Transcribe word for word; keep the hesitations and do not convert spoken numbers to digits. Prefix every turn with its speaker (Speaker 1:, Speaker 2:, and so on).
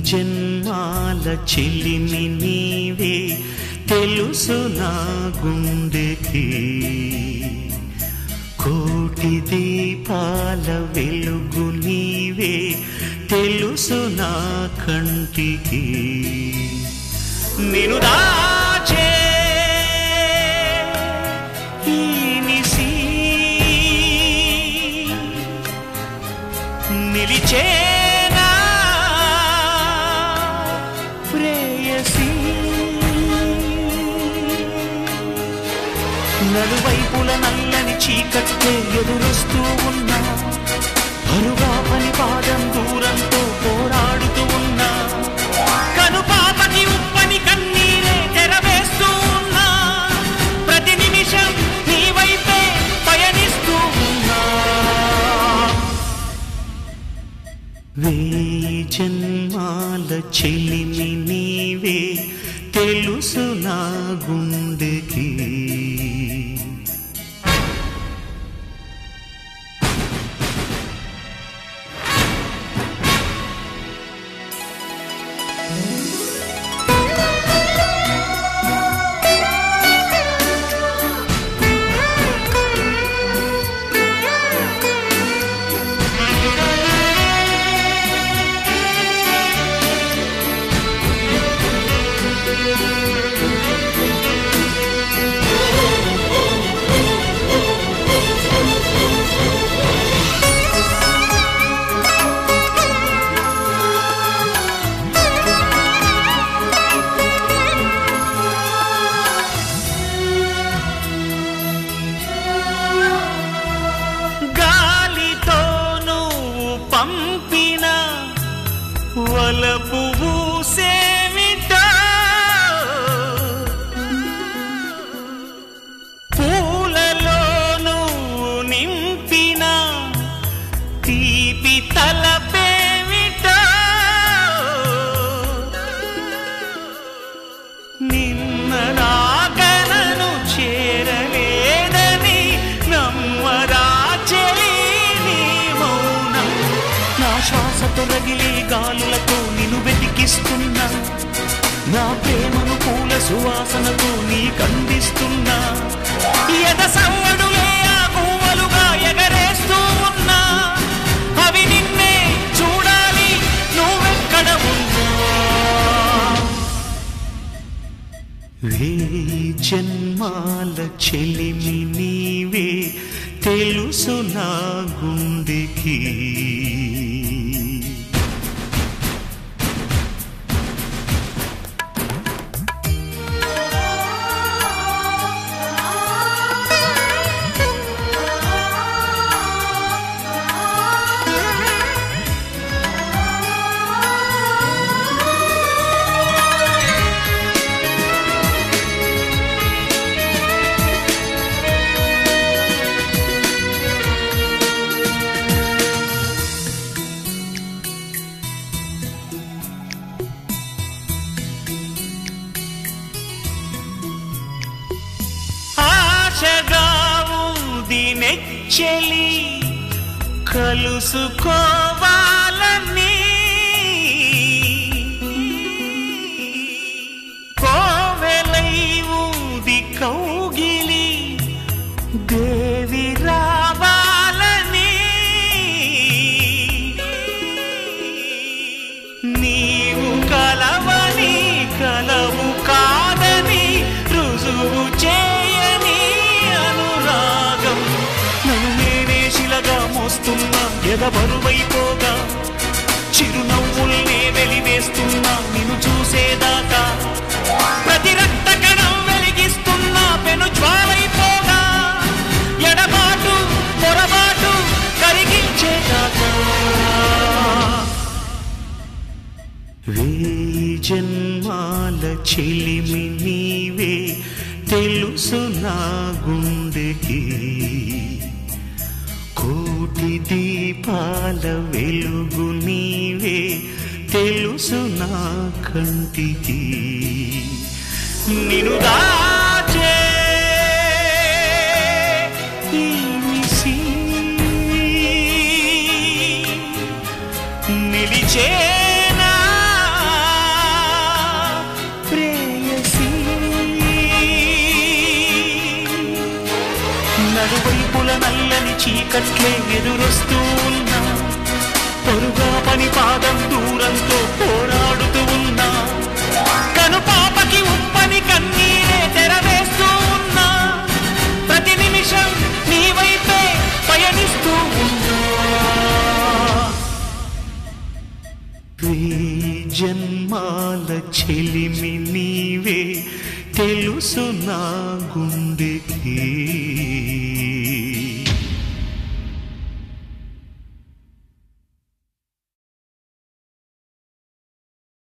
Speaker 1: జన్మాల చెలిమి నీవే తెలుసు నా గుండెకి కోటి దీపాల వెలుగు నీవే తెలుసు నా కంటికి నిన్ను దాచే ఈ నిసి నిలిచేనా ప్రేయసి నలువైపుల నల్లని చీకట్టే ఎదురొస్తూ ఉన్నా అరుగా పని పాదం దూరంతో పోరాడుతూ ఉన్నా కనుపాపకి ఉప్పని కన్నీరే తెరవేస్తూ ఉన్నా ప్రతి నిమిషం నీ వైపే పయనిస్తూ ఉన్నా వేయి జన్మాల చెలిమి నీవే తెలుసు నా గుండెకి వలపు సేమిటా పూలలోను నింపిన తీపి తలపేమిటా నిన్న రాగనను చేరలేదని నమ్మరా చెలి నీ మౌనం నా శ్వాసతో రగిలి గాలులతో నిన్ను వెతికిస్తున్నా నా ప్రేమను పూల సువాసనతో నీ కందిస్తున్నా ఎద సవ్వడులే ఆ పువ్వులుగా ఎగరేస్తూ ఉన్నా అవి నిన్నే చూడాలి నువ్వెక్కడ ఉన్నా వేయి జన్మాల చెలిమి నీవే తెలుసు నా గుండెకి నెచ్చలి కలుసుకోవాలని కోవెలై ఊది కౌగిలి దేవి రావాలని నీవు కలవని కలవు కాదని రుజువు చేయని అనురాగం నన్ను నేనే శిలగా మోస్తున్నా ఎద బరువైపోగా చిరునవ్వుల్నే వెలివేస్తున్నా నిన్ను చూసేదాకా ప్రతి రక్త కణం వెలిగిస్తున్నా పెను జ్వాలైపోగా ఎడబాటు పొరబాటు కరిగించేదాకా వేయి జన్మాల చెలిమి నీవే తెలుసు నా గుండెకి కోటి దీపాల వెలుగు నీవే తెలుసు నా కంటికి నిన్ను దాచే ఈ నిసి నిలిచేనా చీకట్లే ఎదురొస్తూ ఉన్నా పొరుగా పని పాదం దూరంతో పోరాడుతూ ఉన్నా కను పాపకి ఉప్పని కన్నీరే తెరవేస్తూ ఉన్నా ప్రతి నిమిషం నీ వైపే పయనిస్తూ ఉన్నా జన్మాల చెలిమి నీవే తెలుసు నా గుండెకి